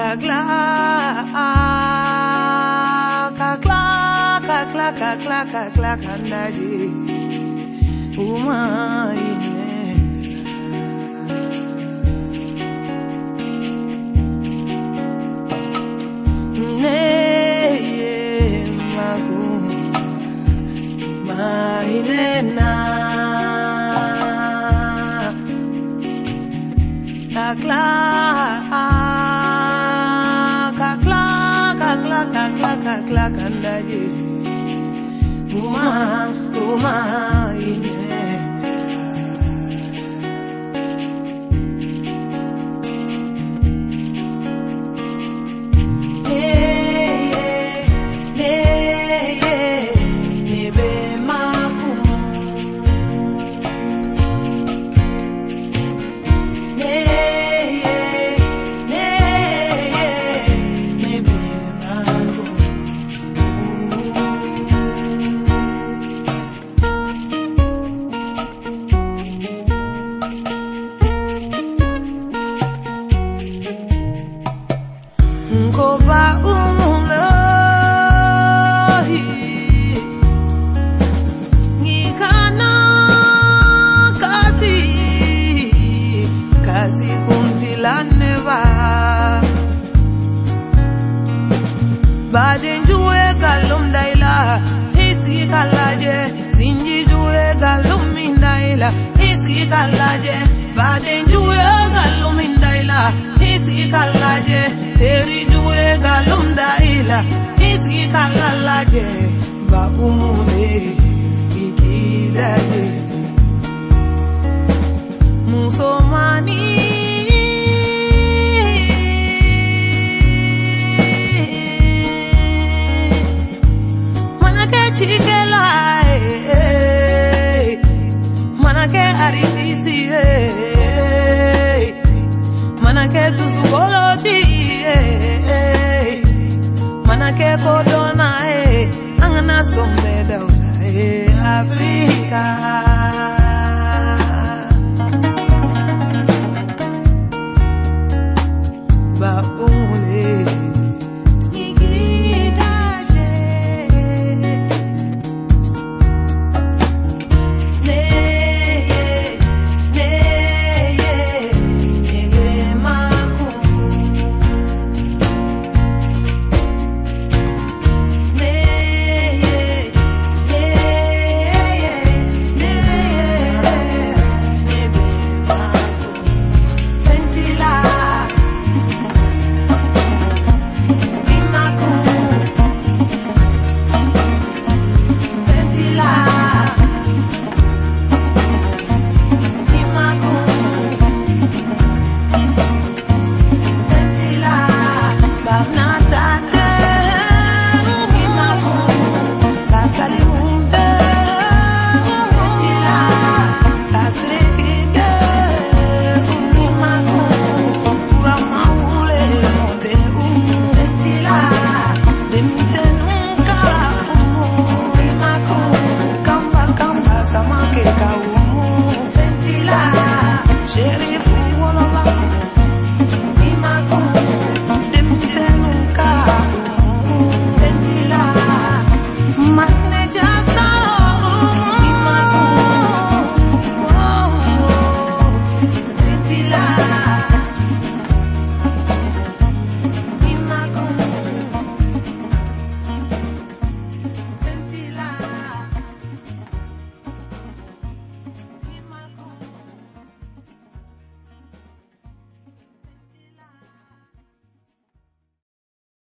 kakla, kakla, kakla, kakla, kakla, kandaji, umaine. Ne magu, mainena, kakla. Kakla kandaje uma ine nebe maku Ngoba umulohi ngikana kasi kuntilane badenjuwe galum daila hisi kalaje sinjijuwe galum mindaila hisi kalaje badenjuwe galum mindaila hisi kalaje terijuwe galum daila hisi kalaje ba umule ikidaje musomani chikela manake aritisi manake tusukoloti manake kodona angana sombe daula Afrika ba umule share